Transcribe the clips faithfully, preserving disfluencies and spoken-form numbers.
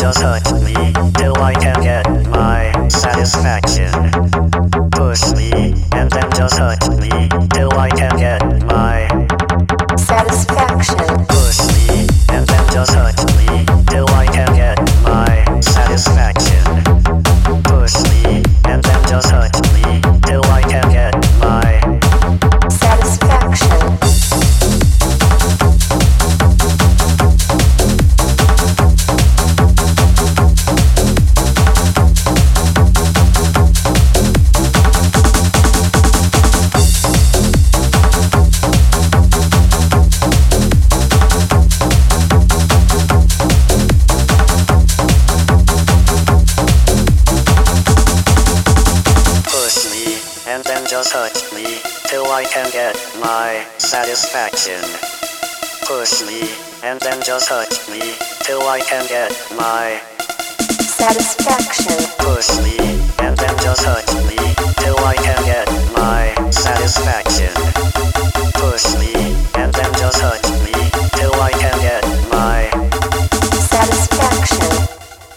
just hurt me till I can get my satisfaction. Push me and then just hurt me till I can get my satisfaction. Push me and then just hurt me till I can get my satisfaction. Push me and then just hurt me till I can get my satisfaction. And then just hurt me till I can get my satisfaction. Push me and then just hurt me till I can get my satisfaction. Push me and then just hurt me till I can get my satisfaction. Push me and then just hurt me till I can get my satisfaction.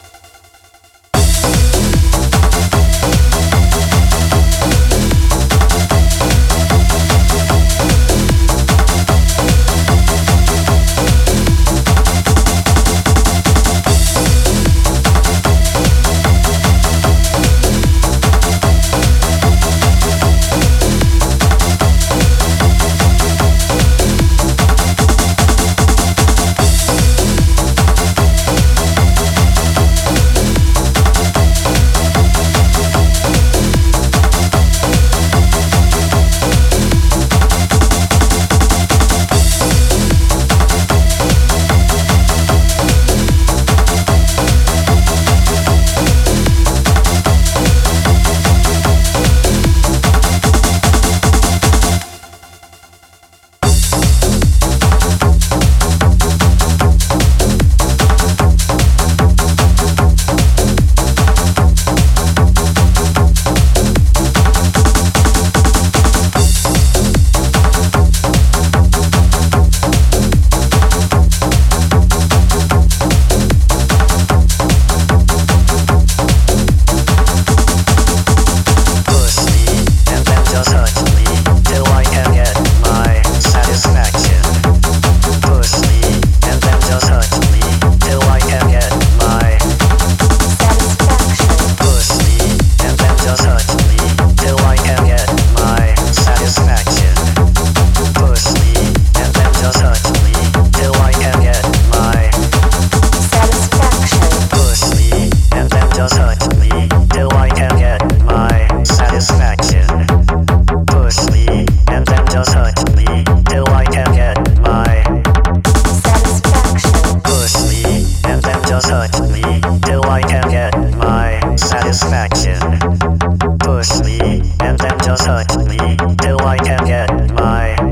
just hurt me till I can get my satisfaction. Push me and then just hurt me till I can get my